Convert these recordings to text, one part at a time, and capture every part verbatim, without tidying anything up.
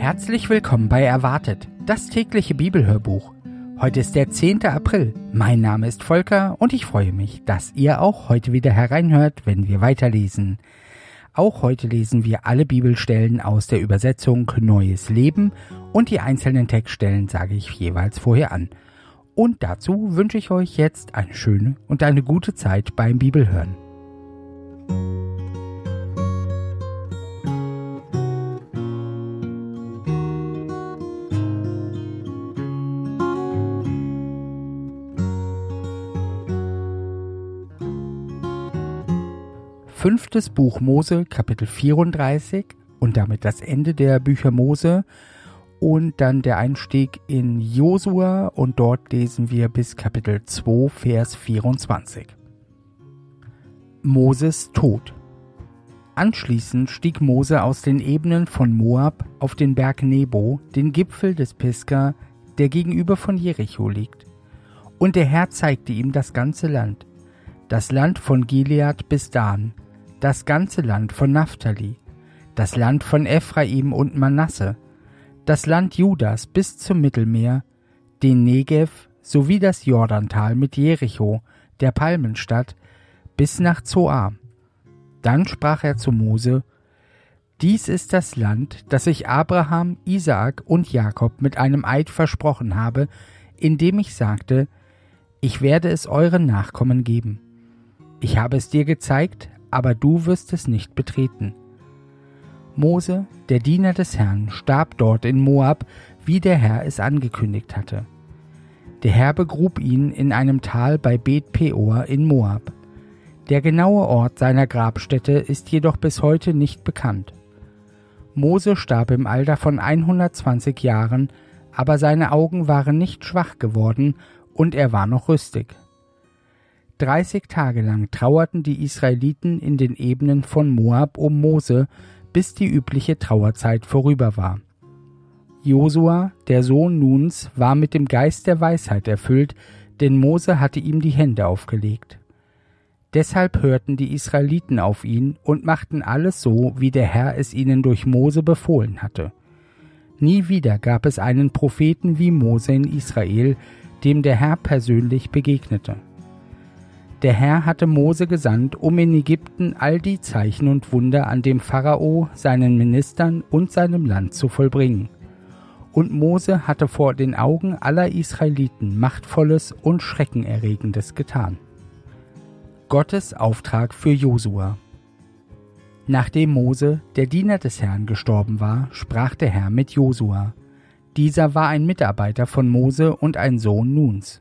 Herzlich willkommen bei Erwartet, das tägliche Bibelhörbuch. Heute ist der zehnte April. Mein Name ist Volker und ich freue mich, dass ihr auch heute wieder hereinhört, wenn wir weiterlesen. Auch heute lesen wir alle Bibelstellen aus der Übersetzung Neues Leben und die einzelnen Textstellen sage ich jeweils vorher an. Und dazu wünsche ich euch jetzt eine schöne und eine gute Zeit beim Bibelhören. Fünftes Buch Mose, Kapitel vierunddreißig und damit das Ende der Bücher Mose und dann der Einstieg in Josua und dort lesen wir bis Kapitel zwei, Vers vierundzwanzig. Moses Tod. Anschließend stieg Mose aus den Ebenen von Moab auf den Berg Nebo, den Gipfel des Pisga, der gegenüber von Jericho liegt. Und der Herr zeigte ihm das ganze Land, das Land von Gilead bis Dan, das ganze Land von Naphtali, das Land von Ephraim und Manasse, das Land Judas bis zum Mittelmeer, den Negev sowie das Jordantal mit Jericho, der Palmenstadt, bis nach Zoar. Dann sprach er zu Mose: Dies ist das Land, das ich Abraham, Isaak und Jakob mit einem Eid versprochen habe, indem ich sagte: Ich werde es euren Nachkommen geben. Ich habe es dir gezeigt, aber du wirst es nicht betreten. Mose, der Diener des Herrn, starb dort in Moab, wie der Herr es angekündigt hatte. Der Herr begrub ihn in einem Tal bei Bet Peor in Moab. Der genaue Ort seiner Grabstätte ist jedoch bis heute nicht bekannt. Mose starb im Alter von hundertzwanzig Jahren, aber seine Augen waren nicht schwach geworden und er war noch rüstig. Dreißig Tage lang trauerten die Israeliten in den Ebenen von Moab um Mose, bis die übliche Trauerzeit vorüber war. Josua, der Sohn Nuns, war mit dem Geist der Weisheit erfüllt, denn Mose hatte ihm die Hände aufgelegt. Deshalb hörten die Israeliten auf ihn und machten alles so, wie der Herr es ihnen durch Mose befohlen hatte. Nie wieder gab es einen Propheten wie Mose in Israel, dem der Herr persönlich begegnete. Der Herr hatte Mose gesandt, um in Ägypten all die Zeichen und Wunder an dem Pharao, seinen Ministern und seinem Land zu vollbringen. Und Mose hatte vor den Augen aller Israeliten Machtvolles und Schreckenerregendes getan. Gottes Auftrag für Josua. Nachdem Mose, der Diener des Herrn, gestorben war, sprach der Herr mit Josua. Dieser war ein Mitarbeiter von Mose und ein Sohn Nuns.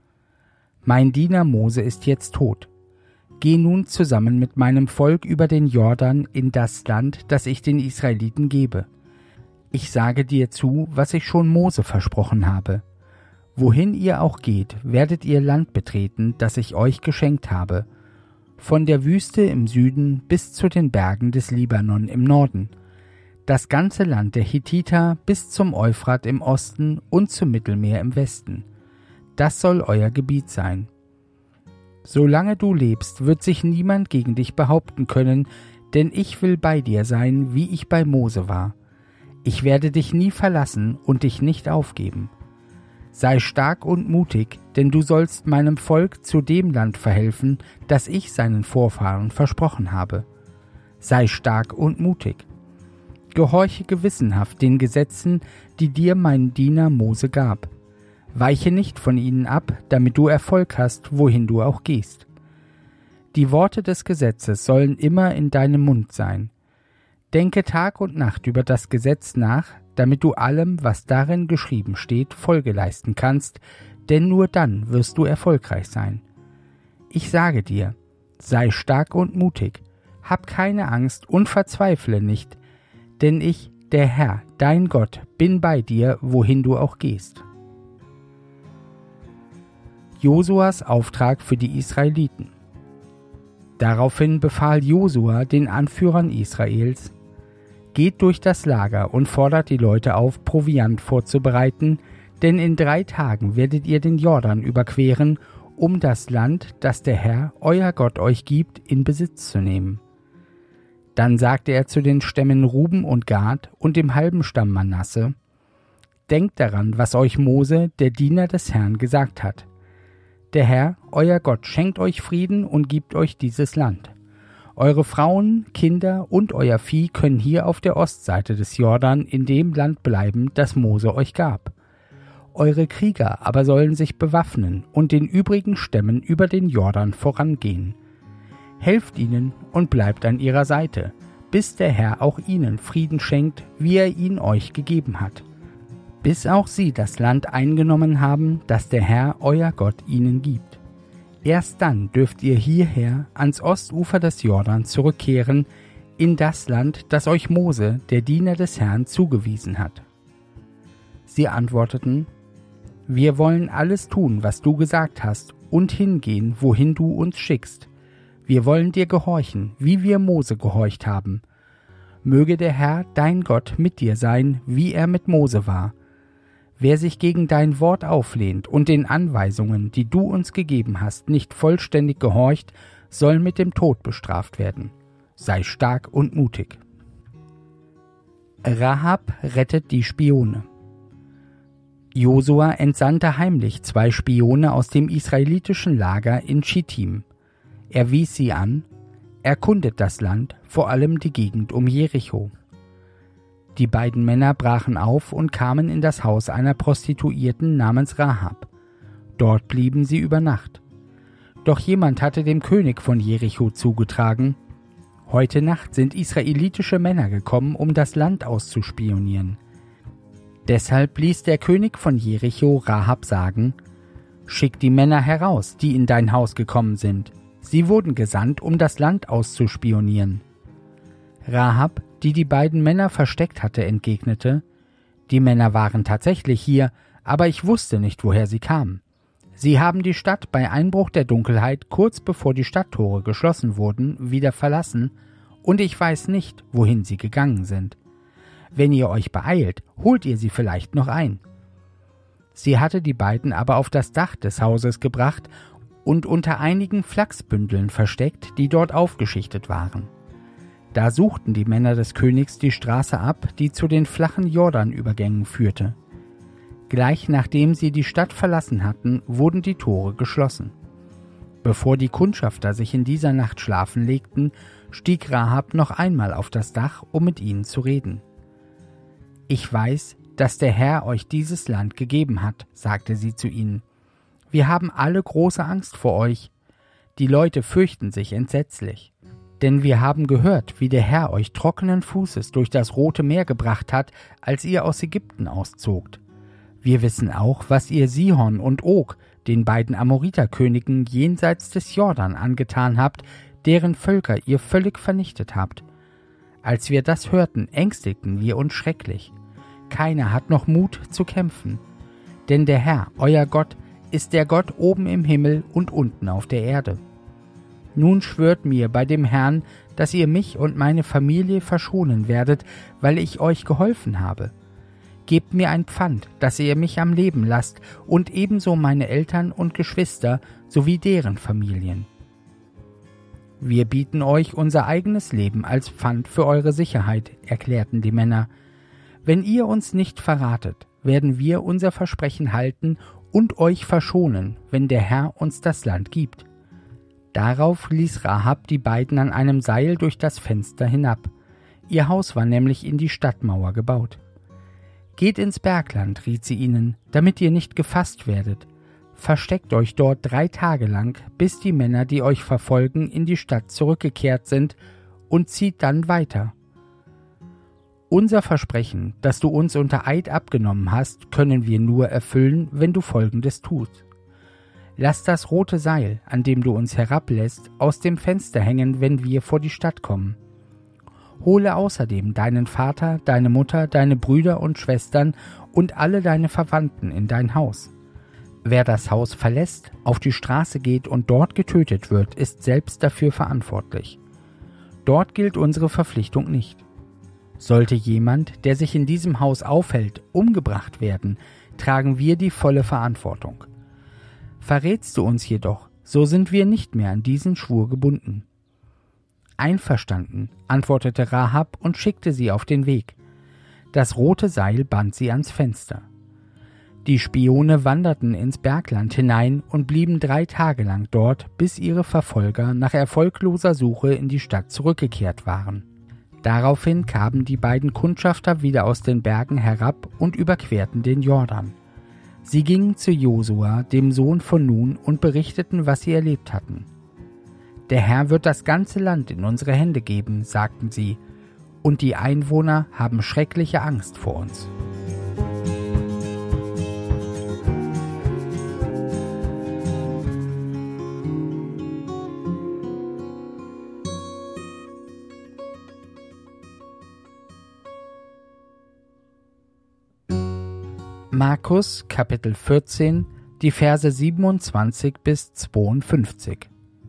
Mein Diener Mose ist jetzt tot. Geh nun zusammen mit meinem Volk über den Jordan in das Land, das ich den Israeliten gebe. Ich sage dir zu, was ich schon Mose versprochen habe. Wohin ihr auch geht, werdet ihr Land betreten, das ich euch geschenkt habe. Von der Wüste im Süden bis zu den Bergen des Libanon im Norden. Das ganze Land der Hethiter bis zum Euphrat im Osten und zum Mittelmeer im Westen. Das soll euer Gebiet sein. Solange du lebst, wird sich niemand gegen dich behaupten können, denn ich will bei dir sein, wie ich bei Mose war. Ich werde dich nie verlassen und dich nicht aufgeben. Sei stark und mutig, denn du sollst meinem Volk zu dem Land verhelfen, das ich seinen Vorfahren versprochen habe. Sei stark und mutig. Gehorche gewissenhaft den Gesetzen, die dir mein Diener Mose gab. Weiche nicht von ihnen ab, damit du Erfolg hast, wohin du auch gehst. Die Worte des Gesetzes sollen immer in deinem Mund sein. Denke Tag und Nacht über das Gesetz nach, damit du allem, was darin geschrieben steht, Folge leisten kannst, denn nur dann wirst du erfolgreich sein. Ich sage dir, sei stark und mutig, hab keine Angst und verzweifle nicht, denn ich, der Herr, dein Gott, bin bei dir, wohin du auch gehst. Josuas Auftrag für die Israeliten. Daraufhin befahl Josua den Anführern Israels: Geht durch das Lager und fordert die Leute auf, Proviant vorzubereiten, denn in drei Tagen werdet ihr den Jordan überqueren, um das Land, das der Herr, euer Gott, euch gibt, in Besitz zu nehmen. Dann sagte er zu den Stämmen Ruben und Gad und dem halben Stamm Manasse: Denkt daran, was euch Mose, der Diener des Herrn, gesagt hat. Der Herr, euer Gott, schenkt euch Frieden und gibt euch dieses Land. Eure Frauen, Kinder und euer Vieh können hier auf der Ostseite des Jordan in dem Land bleiben, das Mose euch gab. Eure Krieger aber sollen sich bewaffnen und den übrigen Stämmen über den Jordan vorangehen. Helft ihnen und bleibt an ihrer Seite, bis der Herr auch ihnen Frieden schenkt, wie er ihn euch gegeben hat, bis auch sie das Land eingenommen haben, das der Herr, euer Gott, ihnen gibt. Erst dann dürft ihr hierher ans Ostufer des Jordan zurückkehren, in das Land, das euch Mose, der Diener des Herrn, zugewiesen hat. Sie antworteten: Wir wollen alles tun, was du gesagt hast, und hingehen, wohin du uns schickst. Wir wollen dir gehorchen, wie wir Mose gehorcht haben. Möge der Herr, dein Gott, mit dir sein, wie er mit Mose war. Wer sich gegen dein Wort auflehnt und den Anweisungen, die du uns gegeben hast, nicht vollständig gehorcht, soll mit dem Tod bestraft werden. Sei stark und mutig. Rahab rettet die Spione. Josua entsandte heimlich zwei Spione aus dem israelitischen Lager in Schittim. Er wies sie an: Erkundet das Land, vor allem die Gegend um Jericho. Die beiden Männer brachen auf und kamen in das Haus einer Prostituierten namens Rahab. Dort blieben sie über Nacht. Doch jemand hatte dem König von Jericho zugetragen: Heute Nacht sind israelitische Männer gekommen, um das Land auszuspionieren. Deshalb ließ der König von Jericho Rahab sagen: Schick die Männer heraus, die in dein Haus gekommen sind. Sie wurden gesandt, um das Land auszuspionieren. Rahab, die die beiden Männer versteckt hatte, entgegnete: Die Männer waren tatsächlich hier, aber ich wusste nicht, woher sie kamen. Sie haben die Stadt bei Einbruch der Dunkelheit, kurz bevor die Stadttore geschlossen wurden, wieder verlassen, und ich weiß nicht, wohin sie gegangen sind. Wenn ihr euch beeilt, holt ihr sie vielleicht noch ein. Sie hatte die beiden aber auf das Dach des Hauses gebracht und unter einigen Flachsbündeln versteckt, die dort aufgeschichtet waren. Da suchten die Männer des Königs die Straße ab, die zu den flachen Jordanübergängen führte. Gleich nachdem sie die Stadt verlassen hatten, wurden die Tore geschlossen. Bevor die Kundschafter sich in dieser Nacht schlafen legten, stieg Rahab noch einmal auf das Dach, um mit ihnen zu reden. »Ich weiß, dass der Herr euch dieses Land gegeben hat«, sagte sie zu ihnen. »Wir haben alle große Angst vor euch. Die Leute fürchten sich entsetzlich. Denn wir haben gehört, wie der Herr euch trockenen Fußes durch das Rote Meer gebracht hat, als ihr aus Ägypten auszogt. Wir wissen auch, was ihr Sihon und Og, den beiden Amoriterkönigen jenseits des Jordan, angetan habt, deren Völker ihr völlig vernichtet habt. Als wir das hörten, ängstigten wir uns schrecklich. Keiner hat noch Mut zu kämpfen. Denn der Herr, euer Gott, ist der Gott oben im Himmel und unten auf der Erde. Nun schwört mir bei dem Herrn, dass ihr mich und meine Familie verschonen werdet, weil ich euch geholfen habe. Gebt mir ein Pfand, dass ihr mich am Leben lasst, und ebenso meine Eltern und Geschwister sowie deren Familien. Wir bieten euch unser eigenes Leben als Pfand für eure Sicherheit«, erklärten die Männer. »Wenn ihr uns nicht verratet, werden wir unser Versprechen halten und euch verschonen, wenn der Herr uns das Land gibt.« Darauf ließ Rahab die beiden an einem Seil durch das Fenster hinab. Ihr Haus war nämlich in die Stadtmauer gebaut. »Geht ins Bergland«, riet sie ihnen, »damit ihr nicht gefasst werdet. Versteckt euch dort drei Tage lang, bis die Männer, die euch verfolgen, in die Stadt zurückgekehrt sind, und zieht dann weiter. Unser Versprechen, das du uns unter Eid abgenommen hast, können wir nur erfüllen, wenn du Folgendes tust. Lass das rote Seil, an dem du uns herablässt, aus dem Fenster hängen, wenn wir vor die Stadt kommen. Hole außerdem deinen Vater, deine Mutter, deine Brüder und Schwestern und alle deine Verwandten in dein Haus. Wer das Haus verlässt, auf die Straße geht und dort getötet wird, ist selbst dafür verantwortlich. Dort gilt unsere Verpflichtung nicht. Sollte jemand, der sich in diesem Haus aufhält, umgebracht werden, tragen wir die volle Verantwortung. Verrätst du uns jedoch, so sind wir nicht mehr an diesen Schwur gebunden.« Einverstanden, antwortete Rahab und schickte sie auf den Weg. Das rote Seil band sie ans Fenster. Die Spione wanderten ins Bergland hinein und blieben drei Tage lang dort, bis ihre Verfolger nach erfolgloser Suche in die Stadt zurückgekehrt waren. Daraufhin kamen die beiden Kundschafter wieder aus den Bergen herab und überquerten den Jordan. Sie gingen zu Josua, dem Sohn von Nun, und berichteten, was sie erlebt hatten. »Der Herr wird das ganze Land in unsere Hände geben«, sagten sie, »und die Einwohner haben schreckliche Angst vor uns.« Markus Kapitel vierzehn, die Verse siebenundzwanzig bis zweiundfünfzig.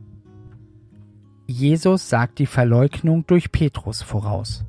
Jesus sagt die Verleugnung durch Petrus voraus.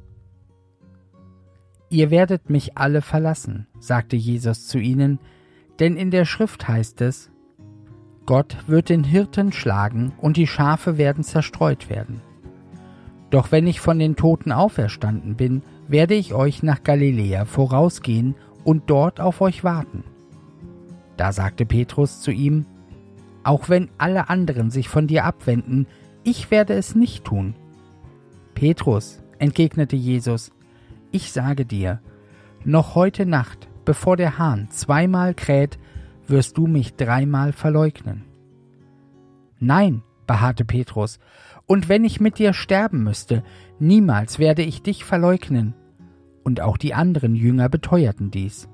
»Ihr werdet mich alle verlassen«, sagte Jesus zu ihnen, denn in der Schrift heißt es, »Gott wird den Hirten schlagen und die Schafe werden zerstreut werden. Doch wenn ich von den Toten auferstanden bin, werde ich euch nach Galiläa vorausgehen und dort auf euch warten.« Da sagte Petrus zu ihm, »Auch wenn alle anderen sich von dir abwenden, ich werde es nicht tun.« »Petrus«, entgegnete Jesus, »ich sage dir, noch heute Nacht, bevor der Hahn zweimal kräht, wirst du mich dreimal verleugnen.« »Nein«, beharrte Petrus, »und wenn ich mit dir sterben müsste, niemals werde ich dich verleugnen.« Und auch die anderen Jünger beteuerten dies.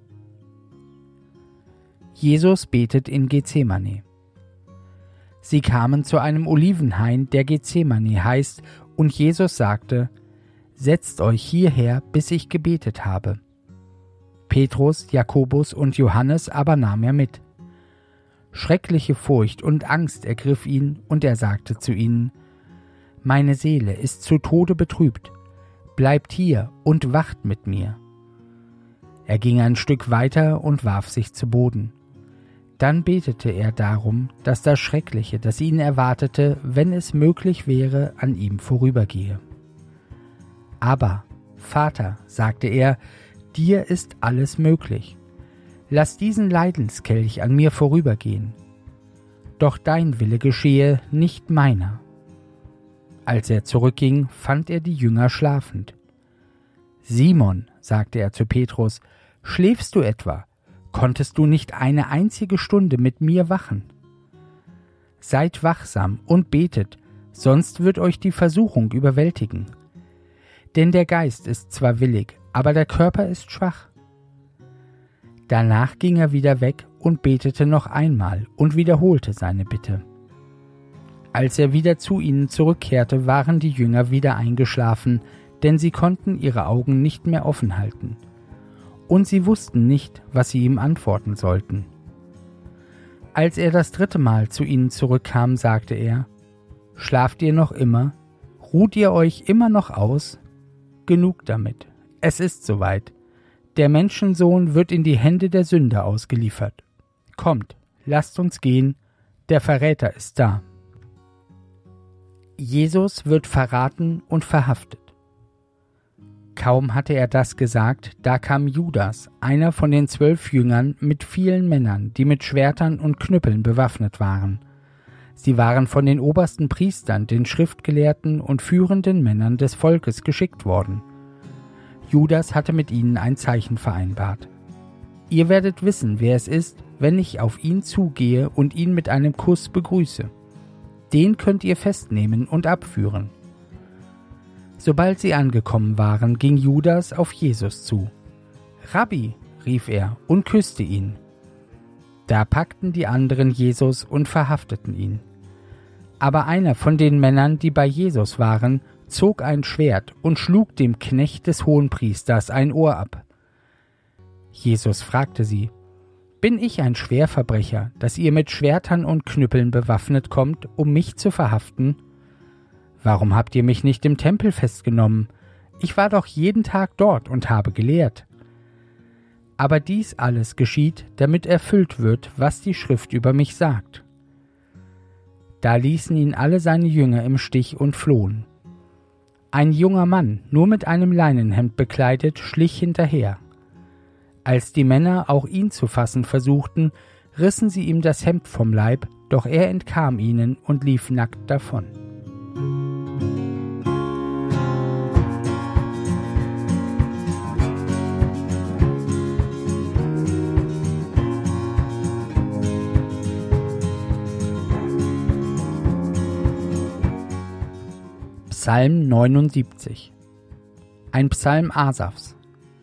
Jesus betet in Gethsemane. Sie kamen zu einem Olivenhain, der Gethsemane heißt, und Jesus sagte, »Setzt euch hierher, bis ich gebetet habe.« Petrus, Jakobus und Johannes aber nahm er mit. Schreckliche Furcht und Angst ergriff ihn, und er sagte zu ihnen, »Meine Seele ist zu Tode betrübt. Bleibt hier und wacht mit mir.« Er ging ein Stück weiter und warf sich zu Boden. Dann betete er darum, dass das Schreckliche, das ihn erwartete, wenn es möglich wäre, an ihm vorübergehe. »Aber, Vater«, sagte er, »dir ist alles möglich. Lass diesen Leidenskelch an mir vorübergehen. Doch dein Wille geschehe, nicht meiner.« Als er zurückging, fand er die Jünger schlafend. »Simon«, sagte er zu Petrus, »schläfst du etwa? Konntest du nicht eine einzige Stunde mit mir wachen? Seid wachsam und betet, sonst wird euch die Versuchung überwältigen. Denn der Geist ist zwar willig, aber der Körper ist schwach.« Danach ging er wieder weg und betete noch einmal und wiederholte seine Bitte. Als er wieder zu ihnen zurückkehrte, waren die Jünger wieder eingeschlafen, denn sie konnten ihre Augen nicht mehr offen halten. Und sie wussten nicht, was sie ihm antworten sollten. Als er das dritte Mal zu ihnen zurückkam, sagte er, »Schlaft ihr noch immer? Ruht ihr euch immer noch aus? Genug damit. Es ist soweit. Der Menschensohn wird in die Hände der Sünder ausgeliefert. Kommt, lasst uns gehen, der Verräter ist da.« Jesus wird verraten und verhaftet. Kaum hatte er das gesagt, da kam Judas, einer von den zwölf Jüngern, mit vielen Männern, die mit Schwertern und Knüppeln bewaffnet waren. Sie waren von den obersten Priestern, den Schriftgelehrten und führenden Männern des Volkes geschickt worden. Judas hatte mit ihnen ein Zeichen vereinbart. »Ihr werdet wissen, wer es ist, wenn ich auf ihn zugehe und ihn mit einem Kuss begrüße. Den könnt ihr festnehmen und abführen.« Sobald sie angekommen waren, ging Judas auf Jesus zu. »Rabbi«, rief er und küsste ihn. Da packten die anderen Jesus und verhafteten ihn. Aber einer von den Männern, die bei Jesus waren, zog ein Schwert und schlug dem Knecht des Hohenpriesters ein Ohr ab. Jesus fragte sie, »Bin ich ein Schwerverbrecher, dass ihr mit Schwertern und Knüppeln bewaffnet kommt, um mich zu verhaften? Warum habt ihr mich nicht im Tempel festgenommen? Ich war doch jeden Tag dort und habe gelehrt.« Aber dies alles geschieht, damit erfüllt wird, was die Schrift über mich sagt. Da ließen ihn alle seine Jünger im Stich und flohen. Ein junger Mann, nur mit einem Leinenhemd bekleidet, schlich hinterher. Als die Männer auch ihn zu fassen versuchten, rissen sie ihm das Hemd vom Leib, doch er entkam ihnen und lief nackt davon. Psalm neunundsiebzig. Ein Psalm Asafs.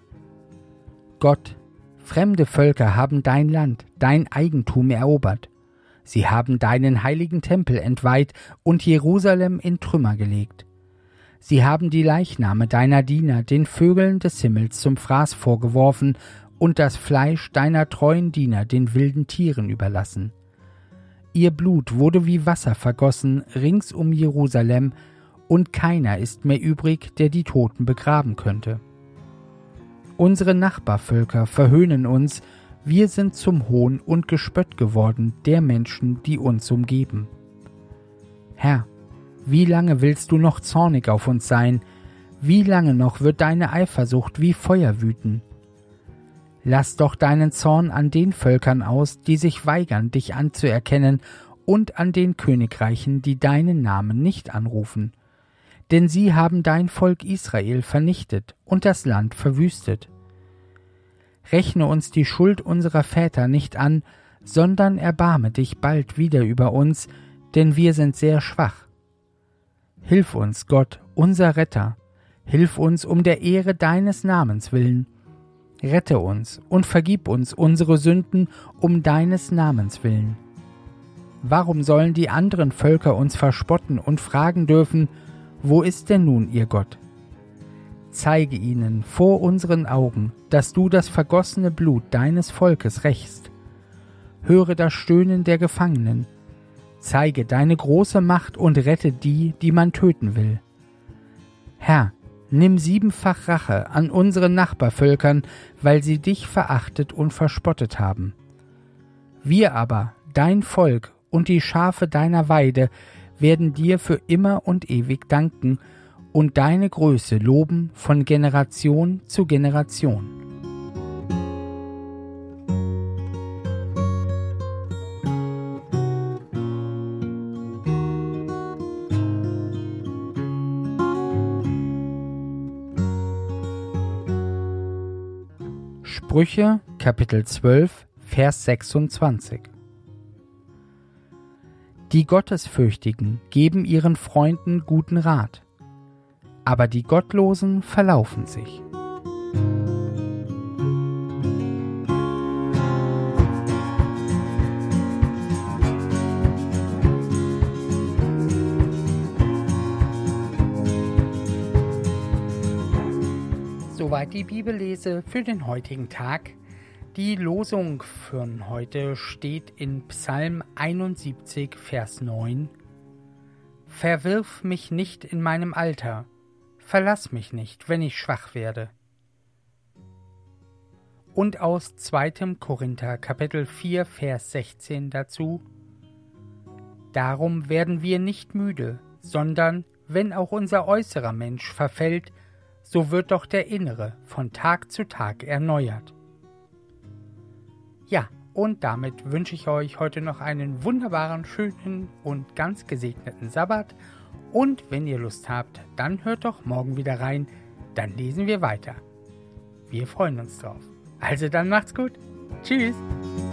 Gott, fremde Völker haben dein Land, dein Eigentum erobert. Sie haben deinen heiligen Tempel entweiht und Jerusalem in Trümmer gelegt. Sie haben die Leichname deiner Diener den Vögeln des Himmels zum Fraß vorgeworfen und das Fleisch deiner treuen Diener den wilden Tieren überlassen. Ihr Blut wurde wie Wasser vergossen rings um Jerusalem, und keiner ist mehr übrig, der die Toten begraben könnte. Unsere Nachbarvölker verhöhnen uns, wir sind zum Hohn und Gespött geworden der Menschen, die uns umgeben. Herr, wie lange willst du noch zornig auf uns sein? Wie lange noch wird deine Eifersucht wie Feuer wüten? Lass doch deinen Zorn an den Völkern aus, die sich weigern, dich anzuerkennen, und an den Königreichen, die deinen Namen nicht anrufen. Denn sie haben dein Volk Israel vernichtet und das Land verwüstet. Rechne uns die Schuld unserer Väter nicht an, sondern erbarme dich bald wieder über uns, denn wir sind sehr schwach. Hilf uns, Gott, unser Retter, hilf uns um der Ehre deines Namens willen. Rette uns und vergib uns unsere Sünden um deines Namens willen. Warum sollen die anderen Völker uns verspotten und fragen dürfen, wo ist denn nun ihr Gott? Zeige ihnen vor unseren Augen, dass du das vergossene Blut deines Volkes rächst. Höre das Stöhnen der Gefangenen. Zeige deine große Macht und rette die, die man töten will. Herr, nimm siebenfach Rache an unseren Nachbarvölkern, weil sie dich verachtet und verspottet haben. Wir aber, dein Volk und die Schafe deiner Weide, werden dir für immer und ewig danken und deine Größe loben von Generation zu Generation. Sprüche, Kapitel zwölf, Vers sechsundzwanzig. Die Gottesfürchtigen geben ihren Freunden guten Rat, aber die Gottlosen verlaufen sich. Soweit die Bibellese für den heutigen Tag. Die Losung von heute steht in Psalm einundsiebzig, Vers neun. Verwirf mich nicht in meinem Alter, verlass mich nicht, wenn ich schwach werde. Und aus zweiter Korinther, Kapitel vier, Vers sechzehn dazu. Darum werden wir nicht müde, sondern, wenn auch unser äußerer Mensch verfällt, so wird doch der innere von Tag zu Tag erneuert. Ja, und damit wünsche ich euch heute noch einen wunderbaren, schönen und ganz gesegneten Sabbat. Und wenn ihr Lust habt, dann hört doch morgen wieder rein, dann lesen wir weiter. Wir freuen uns drauf. Also dann macht's gut. Tschüss.